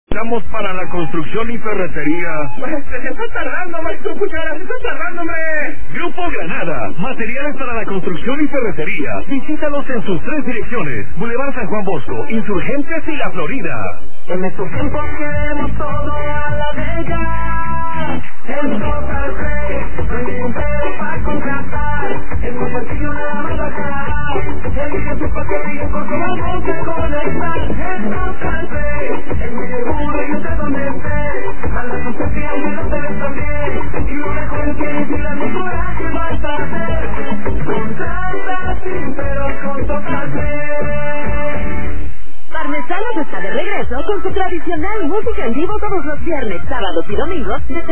Estamos para la construcción y ferretería. Se está tardando, maestro Cuchara, se está tardándome. Grupo Granada, materiales para la construcción y ferretería. Visítanos en sus 3 direcciones: Boulevard San Juan Bosco, Insurgentes y La Florida. En estos tiempos queremos todo a la vega. En Total Play, no hay ningún pero para contratar. Es muy sencillo nada más bajar. Elige tu paquete y encontramos que conectar. En Total Play, es muy seguro y usted donde esté. A la sustancia y a ustedes también. Y lo mejor es que decir la mejora que vas a hacer. Contrata sin pero con Total Play. Parmesanos está de regreso con su tradicional música en vivo todos los viernes, sábados y domingos.